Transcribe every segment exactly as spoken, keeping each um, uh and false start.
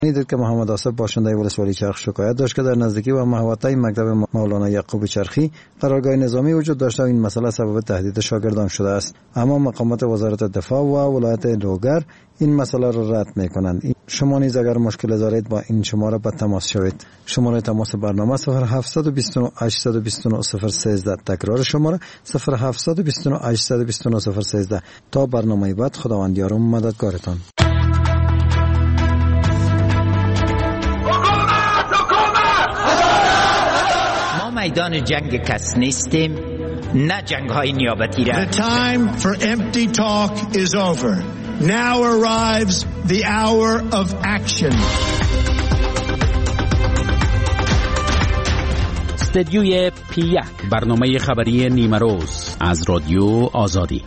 دیدید که محمد آصف باشنده ولسوالی چرخ شکایت داشت که در نزدیکی و محوطه مکتب مولانا یعقوب چرخی قرارگاه نظامی وجود داشته و این مسئله سبب تهدید شاگردان شده است. اما مقامات وزارت دفاع و ولایت لوگر این مسئله را رد می‌کنند. شما نیز اگر مشکل دارید با این شماره به تماس شوید. شماره تماس برنامه صفر هفت دو نه هشت دو نه صفر یک سه. تکرار شماره صفر هفت دو نه هشت دو نه صفر یک سه. تا برنامه بعد خداوند یار و مددگارتان. میدان جنگ کس نیستیم، نه جنگ های نیابتی را. The time for empty talk is over. Now arrives the hour of action. استدیوی پی یک، برنامه خبری نیمه روز از رادیو آزادی.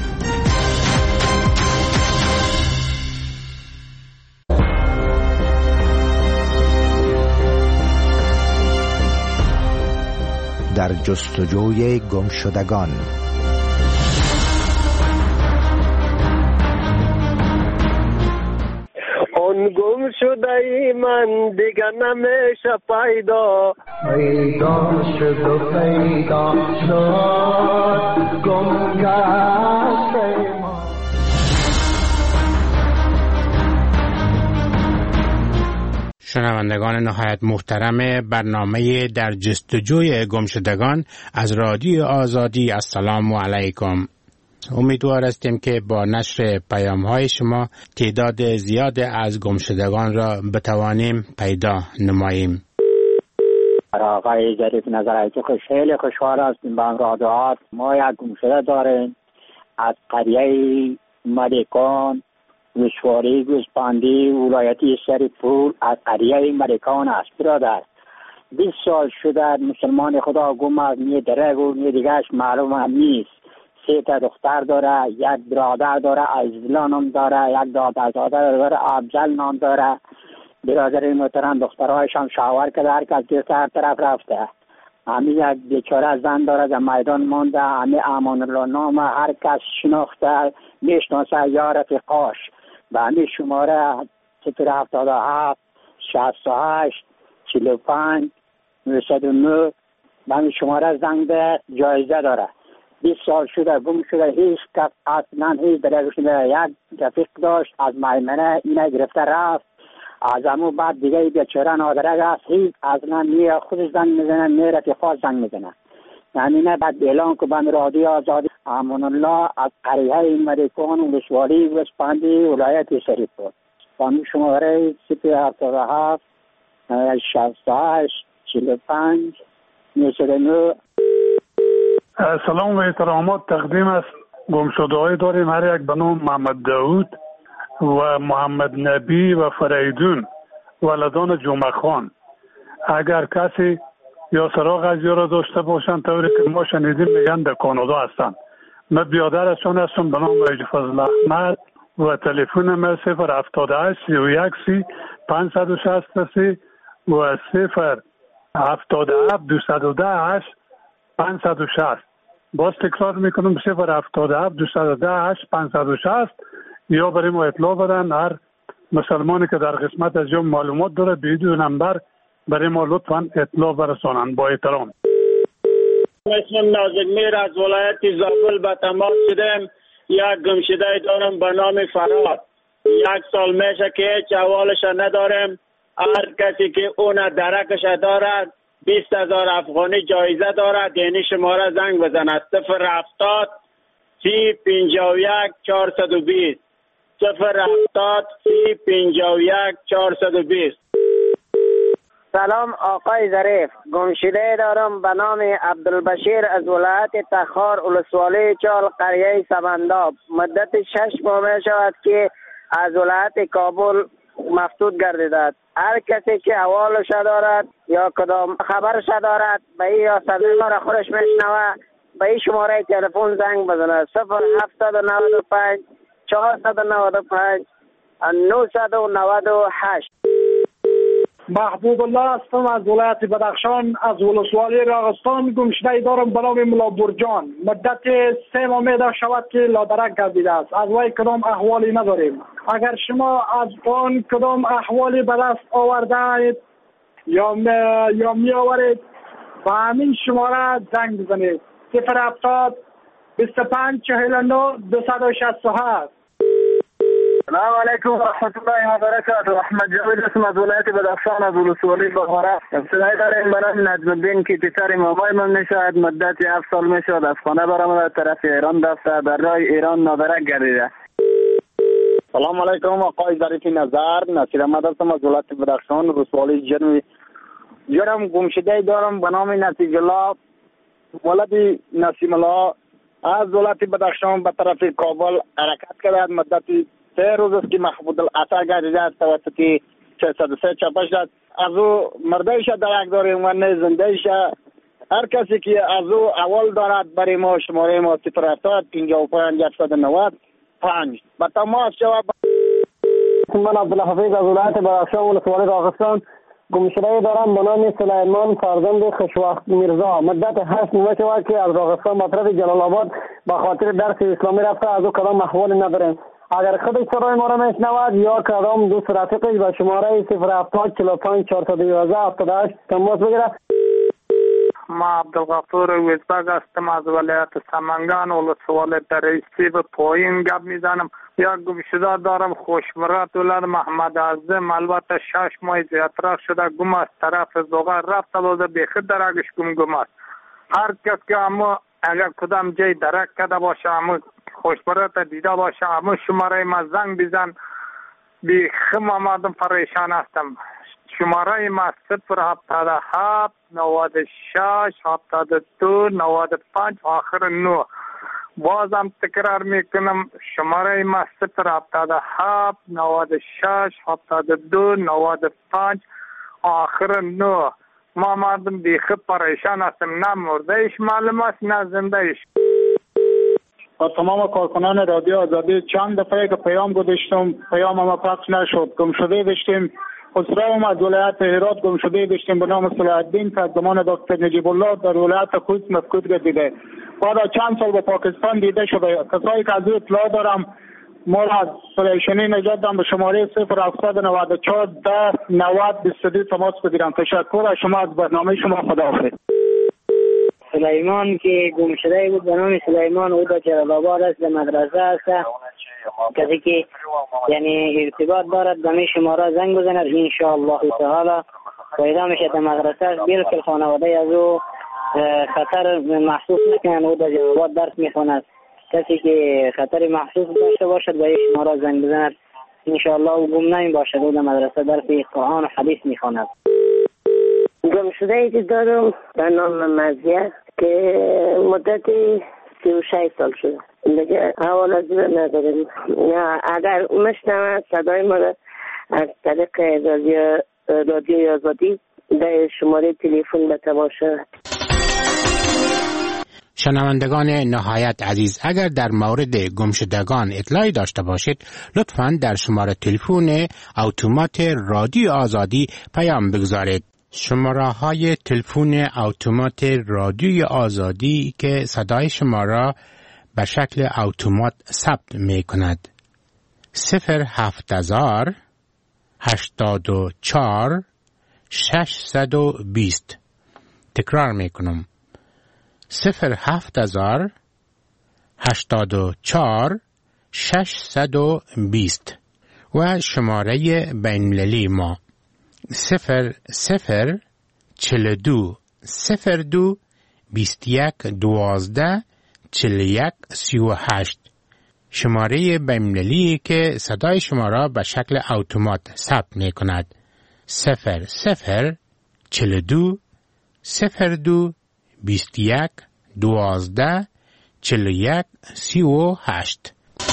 در جستجوی گمشدگان. اون گم شده ای من دیگر نمیشه پیدا، پیدا شد و پیدا شد گم گشته ما. شنوندگان نهایت محترم برنامه در جستجوی گمشدگان از رادیو آزادی، السلام علیکم. امیدوار هستیم که با نشر پیام های شما تعداد زیاد از گمشدگان را بتوانیم پیدا نماییم. آقای ظریف نظرایتی خوش خیلی خوشحال هستیم با امرادات. ما یک گمشده داریم از قریه ملیکان وشواری گوسپندی ولایتی شریفپور، از قریه ملیکان است. برادر بیست سال شده مسلمان خدا گم است، نی درگ و نی دیگرش معلوم هم نیست. سه تا دختر داره، یک برادر داره عزیزلا نام داره، یک دادرزاده داره افضل نام داره. برادر محترم دخترهایش هم شاور کرده، هر کس دیگه هر طرف رفته. همین یک بیچاره زن داره در میدان مانده، همین امان الله نام هر کس شناخته میشناسه یا رفیقاش. به همین شماره صفر هفتاد و هفت شصت و هشت چهل و پنج نود و نه به همین شماره زنگ ده، جایزه داره. بیست سال شده گم شده، هیچ کس اصلا هیچ درگش نده. یک رفیق داشت از میمنه، اینه گرفته رفت. از همون بعد دیگه بیچاره نادرک است، هیچ اصلا نی خودش زنگ میزنه نی رفیقاش زنگ میزنه. یعنی نه بعد اعلان که بند رادیو آزادی امان الله از قریه ملیکان و وشوالی گوسپندی ولایت شریفپور. با شماره صفر هفتاد و هفت شصت و هشت چهل و پنج نود و نه. سلام و احترامات تقدیم است. گمشده‌های داریم، هر یک به نام محمد داود و محمد نبی و فریدون ولدان جمعه خان. اگر کسی یا سراغ از یارا داشته باشند طوری که ما شنیدیم میگن در کانادا هستند. من بیادرشان هستم به نام رایج فضل احمد و تلفن من صفر هفتاد و هشت سی و یک سی پانصد و شصت و سه و صفر هفتاد و هفت دویست و ده هشت پانصد و شصت. باز تکرار میکنم صفر هفتاد و هفت دویست و ده هشت پانصد و شصت. یا برای ما اطلاع بدن. هر مسلمانی که در قسمت از جمع معلومات داره به دو نمبر برای ما لطفاً اطلاع برسانند. با احترام. اسمم نازک میر از ولایت زابل به تماس شدم. یک گمشده دارم به نام فراد. یک سال میشه که هیچ احوالش ندارم. هر کسی که اون درکش دارد بیست هزار افغانی جایزه دارد. یعنی شماره زنگ بزند صفر هفتاد سی پنجاه و یک چهارصد و بیست صفر هفتاد سی پنجاه و یک چهارصد و بیست. سلام آقای ظریف، گمشده دارم به نام عبدالبشیر از ولایت تخار ولسوالی چال قریه سمنداب. مدت شش ماه می شود که از ولایت کابل مفتوح گردیده. هر کسی که احوالش دارد یا کدام خبرش دارد به این یا صدای را خودش میشنوه به این شماره تلفن زنگ بزنه صفر هفتصد و نود و پنج چهارصد و نود و پنج نهصد و نود و هشت. محبوب الله هستم از ولایت بدخشان، از ولسوالی راغستان. گمشده دارم به نام ملا برجان. مدت سه ماه می شود که لادرک گردیده است. از وی کدام احوالی نداریم. اگر شما از آن کدام احوالی به دست آورده اید یا می, یا می آورید با همین شماره زنگ بزنید: صفر هفتاد بیست و پنج چهل و نه دویست و شصت و هشت. سلام علیکم و رحمت الله و برکاته. احمد جاوید اسم از ولایت بدخشان، از ولسوالی بغاره. ابتدای داریم به نام نجم الدین که پسر مامای من میشود. مدت هفت سال میشود از خانه برآمده، از طرف ایران رفته، در راه ایران نادرک گردیده. سلام علیکم آقای ظریف نظر. نصیر احمد هستم از ولایت بدخشان، ولسوالی جنوبی. جرم گمشده دارم به نام نتیج الله ولد نسیم الله، از ولایت بدخشان به طرف کابل حرکت کرده. مدت سه روز است که محمود العطا گردیده است توسط سیصد و سه چپش داد. از او مردهش درک داریم و نه زندهش. هر کسی که از او اول دارد برای ما شماره ما صفر هفتاد پنجاه و پنج هفتصد و نود و پنج با تماس شود. من عبدالحفیظ از ولایت بدخشان، ولسوالی راغستان. گمشده دارم به نام سلیمان فرزند خوشوقت میرزا. مدت هشت ماه شود که از راغستان به طرف جلال آباد به خاطر درس اسلامی رفته. از او کدام احوالی نداریم. اگر خودش صدای ما را میشنود یا کدام دوست رفیقش به شماره صفر هفتاد چهل و پنج چهارصد و یازده هفتاد و هشت تماس بگیرد. ما عبدالغفور ویزبگ هستم از ولایت سمنگان، ولسوالی دریچی. به پایین گپ میزنم. یا گمشده دارم خوشمرات ولد محمد اعظم. البته شش ماه زیادتر شده گم است. طرف زغر رفته بوده، بیخی درکش گم گم است. هر کس که اما اگر کدام جای درک کرده باشه، اما خوشمرات دیده باشه، اما شماره ما زنگ بزن. بیخی آمدم پریشان هستم. شماره ما صفر هفتاد و هفت نود و شش هفتاد و دو نود و پنج آخر نه. بازم تکرار میکنم شماره ما صفر هفتاد و هفت نود و شش هفتاد و دو نود و پنج آخر نه. ما مردم بیخی پریشان هستم، نه مردهش معلوم است نه زندهش. با تمام کارکنان رادیو آزادی چند دفعه که پیام گذاشتم پیام ما پخش نشد. گمشده داشتیم خسرو از ولایت هرات، گمشده داشتیم به نام صلاح الدین که از زمان دکتر نجیب الله در ولایت قدس مفقود گردیده. بعد چند سال به پاکستان دیده شده. کسایی که از او اطلاع دارم ما را از پریشانی نجات دادن. به شماره صفر هفتصد و نود و چهار ده نود بیست و دو تماس بگیرم. تشکر از شما، از برنامه شما. خداحافظ. سلیمان که گمشده بود به نام سلیمان، او در جلال آباد است، در مدرسه است. کسی که یعنی ارتباط دارد به می شماره زنگ بزند، ان شاء الله تعالی پیدا میشه. در مدرسه است، بالکل خانواده از او خطر محسوس نکنن. او در جلال آباد درس میخواند. کسی که خطر محسوس داشته باشد به این شماره زنگ بزند، ان شاء الله او گم نمی باشد. او در مدرسه درس قرآن و حدیث میخواند. گمشده ای دارم به نام مزیه که مدت سی و شش سال شده. دیگه حوال از این نداریم. یا اگر مشنوه صدای ما را از طریق رادیو رادیو آزادی در شماره تلفن به تماس شود. شنوندگان نهایت عزیز، اگر در مورد گمشدگان اطلاعی داشته باشید لطفاً در شماره تلفن اتومات رادیو آزادی پیام بگذارید. شماره های تلفن اتومات رادیوی آزادی که صدای شما را به شکل اتومات ثبت می کند: صفر هفت هزار هشتاد و چهار ششصد و بیست. تکرار می کنم: صفر هفت هزار هشتاد و چهار ششصد و بیست. و شماره بین‌المللی ما صفر صفر چهل و دو صفر دو بیست و یک دوازده چهل و یک سی و هشت. شماره بین‌المللی که صدای شما را به شکل اتومات ثبت می کند: صفر صفر چهل و دو صفر دو بیست و یک دوازده چهل و یک سی و هشت.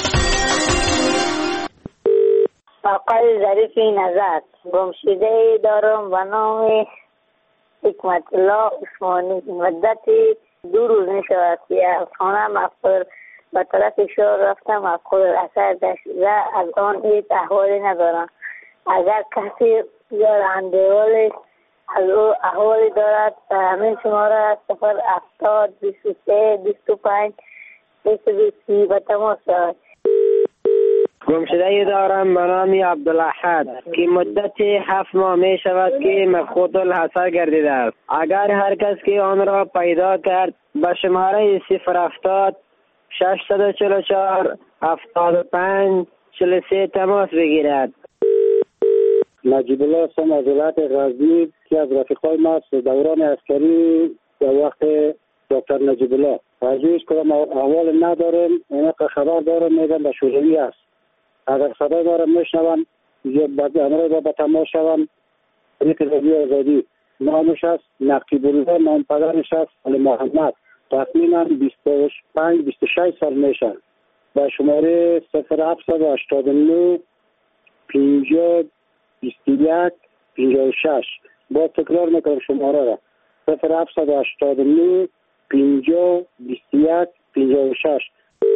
آقای ظریف نظر، گمشده دارم به نام حکمت الله عثمانی. مدت دو روز می شود که از خانه مفقود به طرف شهر رفتم. مفقود اثر داشت و از آن هیچ احوالی ندارم. اگر کسی بسیار اندوال از او احوالی دارد. همین شماره صفر هفتاد بیست و سه بیست و پنج بیست و بیست به تماس شود. گمشده‌ای دارم به نام عبدالاحد که مدت هفت ماه می شود که مفقود الحصر گردیده است. اگر هر کس که آن را پیدا کرد به شماره صفر هفتاد ششصد و چهل و چهار هفتاد و پنج چهل و سه تماس بگیرد. نجیب الله هستم از ولایت غزنی که از رفیقای ما است دوران عسکری در وقت دکتر نجیب الله. از هیچ کدام احوال نداریم. اینقدر خبر دارم میگم به شوروی است. اگر صدای ما را میشنون یا امروز با به تماس شوند طریق رادیو آزادی. نامش است نقیب الله، نام پدرش است علی محمد. تقریبا بیست و پنج بیست و شش سال میشن. با شماره صفر هفتصد و هشتاد و نه پنجاه بیست و یک پنجاه و شش. با تکرار میکنم شماره را صفر هفتصد و هشتاد و نه پنجاه بیست و یک پنجاه و شش.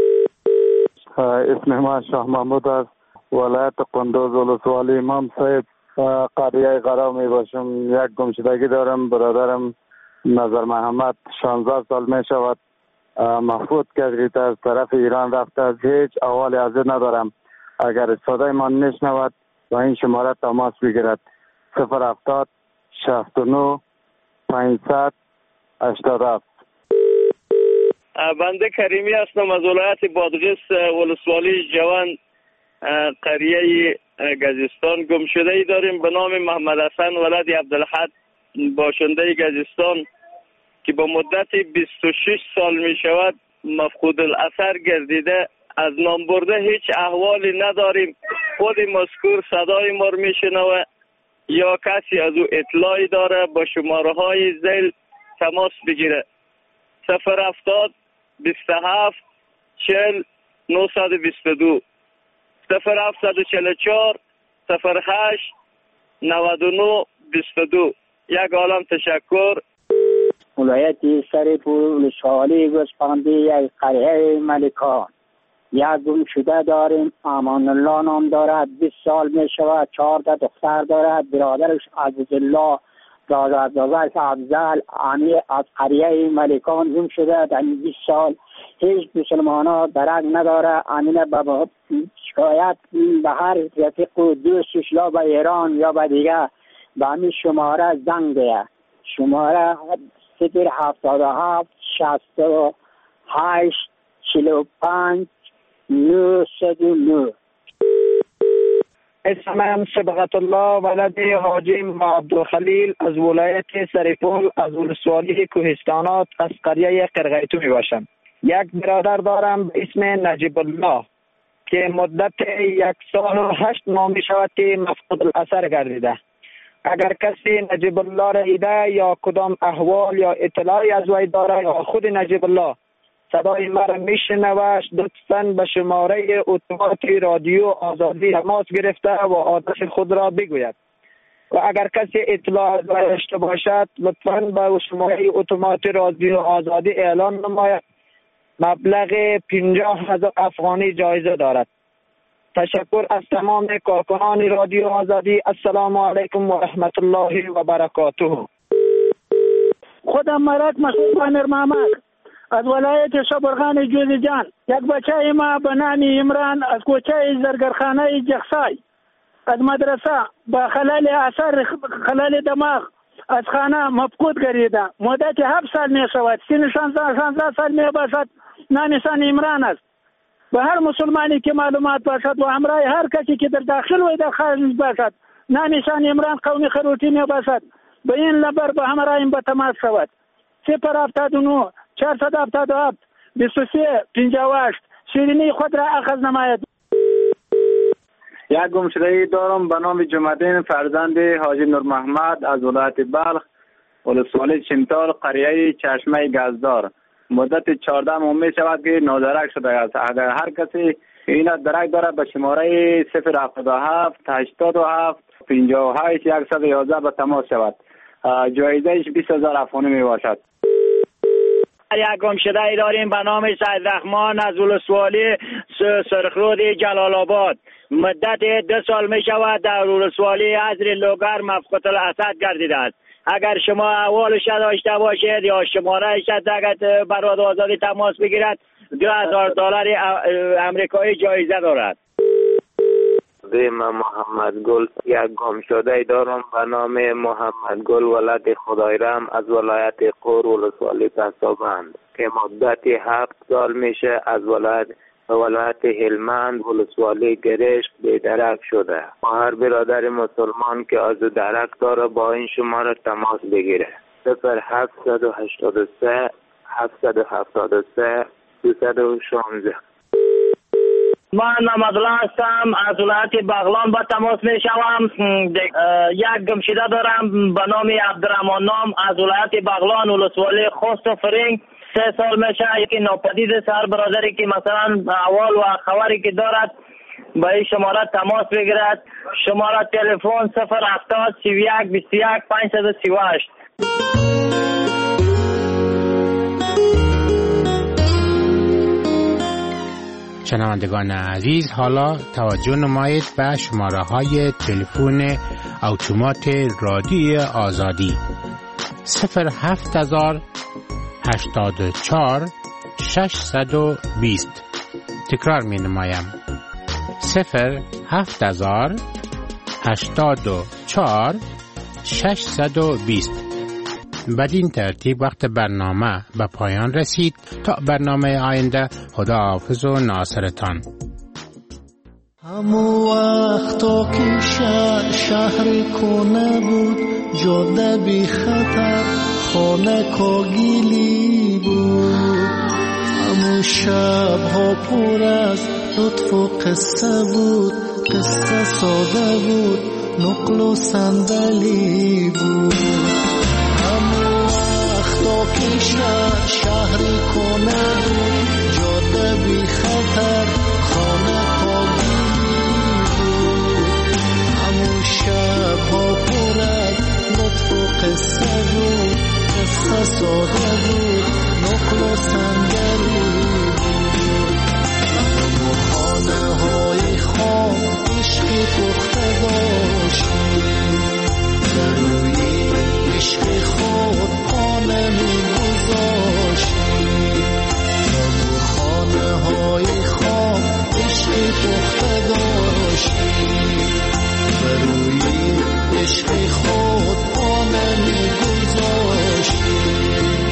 اسم ما شاه محمود است، ولایت قندوز، ولسوالی امام صاحب، قریه غرا می باشم. یک گمشدگی دارم، برادرم نظر محمد شانزده سال می شود مفقود گردیده از طرف ایران رفته. از هیچ احوال حاضر ندارم. اگر صدای من نشنود و این شماره تماس بگیرد صفر هفتاد شصت و نه پانصد هشتاد و هفت. بنده کریمی هستم از ولایت بادغیس، ولسوالی جوان، قریه گزستان. گمشده ای داریم به نام محمد حسن ولد عبدالاحد باشنده گزستان که با مدت بیست و شش سال می شود مفقود الاثر گردیده. از نام برده هیچ احوالی نداریم. خود مذکور صدای ما می شنوه یا کسی از او اطلاعی داره با شماره های ذیل تماس بگیره. صفر هفتاد بیست و هفت چهل نهصد و بیست و دو صفر هفتصد و چهل و چهار صفر هشت نود و نه بیست و دو. یک عالم تشکر. ولایت سریپور، ولسوالی گوسفندی، یک قریه ملکان. یک گمشده داریم، امان الله نام دارد، بیست سال می شود، چهارده دختر دارد. برادرش عزیزالله رازدازش افضل امی از قریه ملکان گم شده در بیست سال. هیچ مسلمان ها درک نداره. امینه به شکایت به هر رفیق و دوستش یا به ایران یا به دیگه به همین شماره زنگ ده. شماره صفر هفتاد و هفت شصت و هشت چهل و پنج نهصد و نه. اسمم سبغت الله ولد حاجی عبدالخلیل از ولایت سریپول از ولسوالی کوهستانات از قریه قرقیتو می باشم. یک برادر دارم به اسم نجیب الله که مدت یک سال و هشت ماه می شود که مفقود الاثر گردیده. اگر کسی نجیب الله را دیده یا کدام احوال یا اطلاعی از وی داره یا خود نجیب الله صدای مرا میشنوه لطفاً به شماره اتومات رادیو آزادی تماس گرفته و آدرس خود را بگوید. و اگر کسی اطلاع داشته باشد لطفاً به شماره اتومات رادیو آزادی اعلان نماید. مبلغ پنجاه هزار افغانی جایزه دارد. تشکر از تمام کارکنان رادیو آزادی. السلام علیکم و رحمت الله و برکاته. خودم مرک مسعود بانر محمد از ولایت شبرغان جوزجان. یک بچه ما به نام عمران از کوچه زرگرخانه جخسای از مدرسه با خلال اثر خلال دماغ از خانه مفقود گردیده. مدت هفت سال می شود. سن شانزده سال می باشد. نامشان عمران است. به هر مسلمانی که معلومات باشد و همراه هر کسی که در داخل و در خارج باشد نامشان عمران قومی خروتی می باشد به این نمبر به همراه به تماس شود. صفر هفتاد و نه چهارصد و هفتاد و هفت بیست و سه پنجاه و هشت. شیرینی خود را اخذ نماید. یک گمشده‌ای دارم به نام جمعدین فرزند حاجی نور محمد از ولایت بلخ، ولسوالی چمتال، قریه چشمه گزدار. مدت چهارده ماه می شود که نادرک شده است. اگر هر کسی این درک دارد به شماره صفر هفتاد و هفت هشتاد و هفت پنجاه و هشت صد و یازده به تماس شود. جایزهش بیست هزار افغانی می باشد. یک گمشده ای داریم به نام سید رحمان از ولسوالی سرخرود جلال آباد. مدت دو سال می شود در ولسوالی حضر لوگر مفقود الاسد گردیده است. اگر شما احوالش داشته باشید یا شماره اگر برات آزادی تماس بگیرد دو هزار دلار امریکایی جایزه دارد. من محمد گل یک گمشده دارم به نام محمد گل ولد خدایرم از ولایت قور ولسوالی پسابند که مدت هفت سال میشه از ولایت ولایت هلمند ولسوالی گرشت بی‌درک شده. هر برادر مسلمان که از درک داره با این شماره تماس بگیره. صفر هفتصد و هشتاد و سه هفتصد و هفتاد و سه دویست و شانزده. من محمدالله هستم از ولایت بغلان با تماس می شوم. یک گمشده دارم به نام عبدالرحمن نام از ولایت بغلان ولسوالی خوست و فرنگ. سه سال میشه یکی ناپدید سر برادری که مثلا احوال و خبری که دارد با این شماره تماس بگیرد. شماره تلفن صفر هفتاد سی و یک بیست و یک پانصد و سی و هشت. شنوندگان عزیز، حالا توجه نمایید به شماره های تلفن اتومات رادیوی آزادی صفر هفت هزار هشتاد و چهار ششصد و بیست. تکرار می نمایم صفر هفت هزار هشتاد و چهار ششصد و بیست. بدین ترتیب وقت برنامه به پایان رسید. تا برنامه آینده، خدا حافظ و ناصرتان. همو وقتا که شهر شهر کنه بود، جاده بی خطر خانه کاگیلی بود. همو شب ها پر از لطف و قصه بود، قصه ساده بود، نقل و صندلی بود. که شهر شهری کنه بود، جاده بی خطر خانه کاگیلی بود. همون شب ها پر از لطف و قصه بود، قصه ساده بود، نقل و صندلی بود. همون خانه های خواب عشقی پخته داشتیم، در روی عشق خود خانه می گذاشتیم. همون خانه های خواب عشقی پخته داشتیم، در روی عشق خود خانه می گذاشتیم.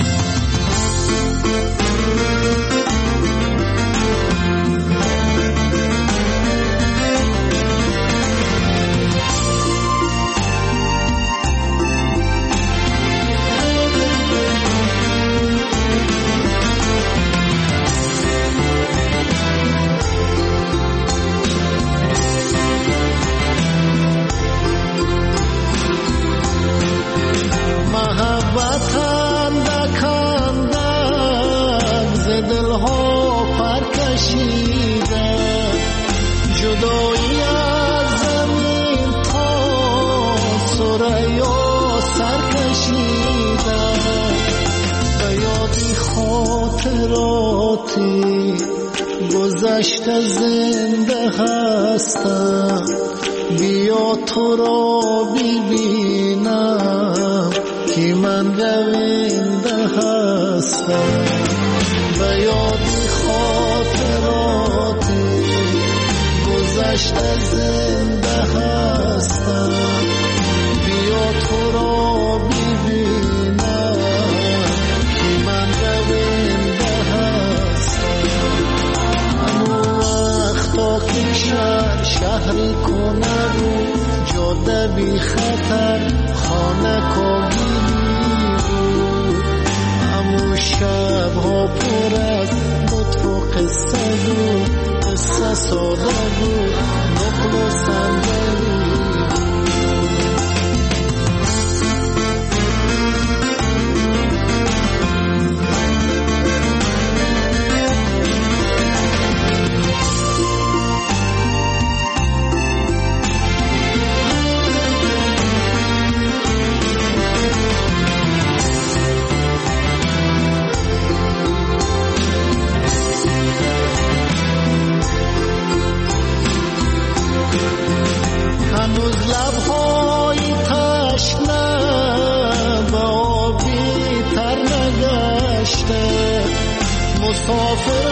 جدایی از زمین تا سریا سر کشیده، به یادی خاطراتی گذشته زنده هستم. بیا تو را ببینم که من رونده هستم. به یادی خاطراتی گذشته زنده هستم. بیا تو را ببینم که من رونده هستم. همون وقتا که شهر شهری کنه بود، جاده بی خطر خانه کاگیلی بود. همون شب ها پر از لطف و قصه بود، قصه ساده بود، نقل و صندلی مسافر